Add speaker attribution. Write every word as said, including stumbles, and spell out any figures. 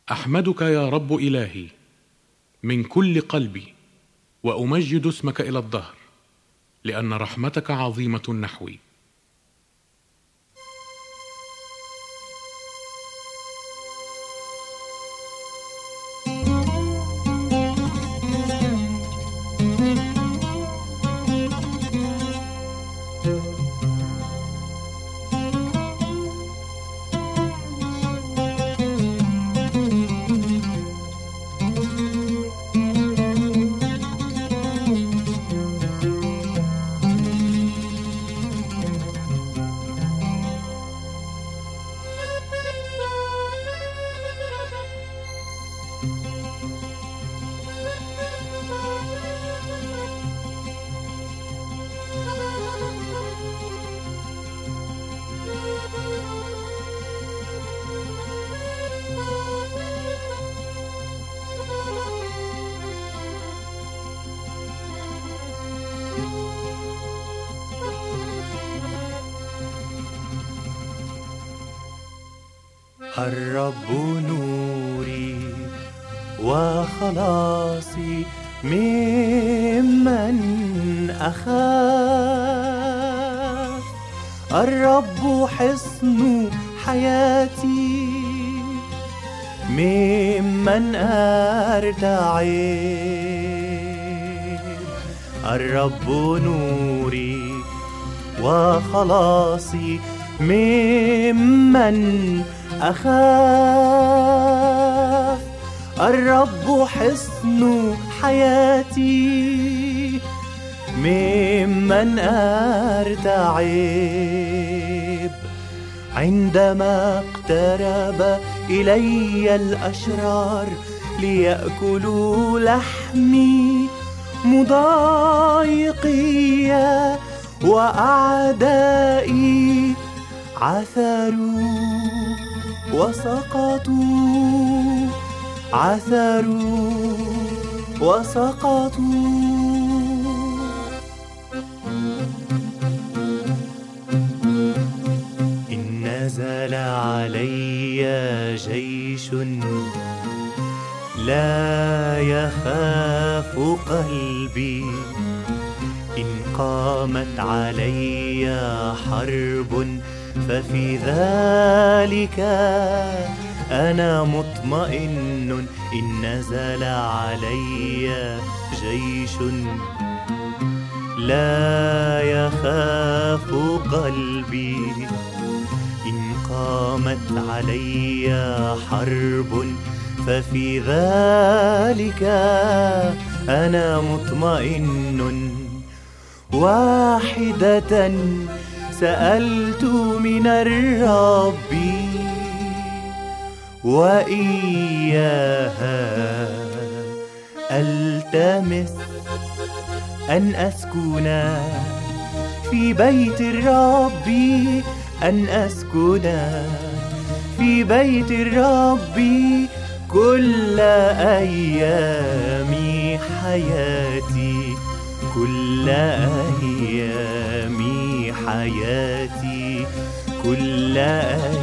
Speaker 1: أحمدك يا رب إلهي من كل قلبي، وأمجد اسمك إلى الدهر، لأن رحمتك عظيمة نحوي.
Speaker 2: الرب نوري وخلاصي ممن أخاف، الرب حصن حياتي ممن أرتعب، الرب نوري وخلاصي ممن أخاف، الرب حصن حياتي ممن أرتعب. عندما اقترب إلي الأشرار ليأكلوا لحمي، مضايقي وأعدائي عثروا وسقطوا، عثروا وسقطوا. إن نزل علي جيش لا يخاف قلبي، إن قامت علي حرب ففي ذلك أنا مطمئن. إن نزل علي جيش لا يخاف قلبي، إن قامت علي حرب ففي ذلك أنا مطمئن. واحدة سألت من الرب وإياها ألتمس، أن أسكن في بيت الرب، أن أسكن في بيت الرب كل أيام حياتي، كل أيام حياتي، كل أيام